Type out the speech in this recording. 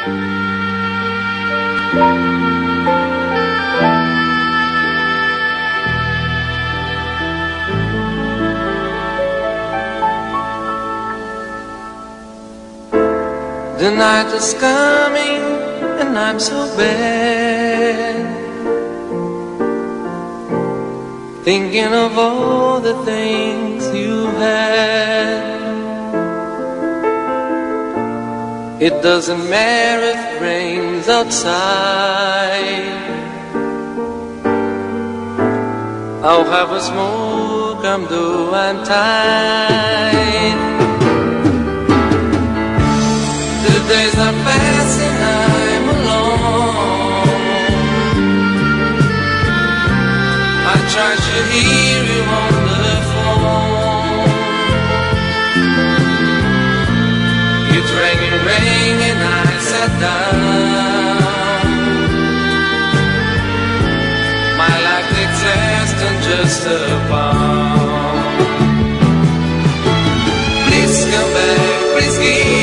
The night is coming and I'm so bad, thinking of all the things you had. It doesn't matter if it rains outside, I'll have a smoke, I'm though I'm tired. The days are passing, I'm alone. I try to hear you on the phone. It rang and I sat down. My life takes less than just a pound. Please come back, please give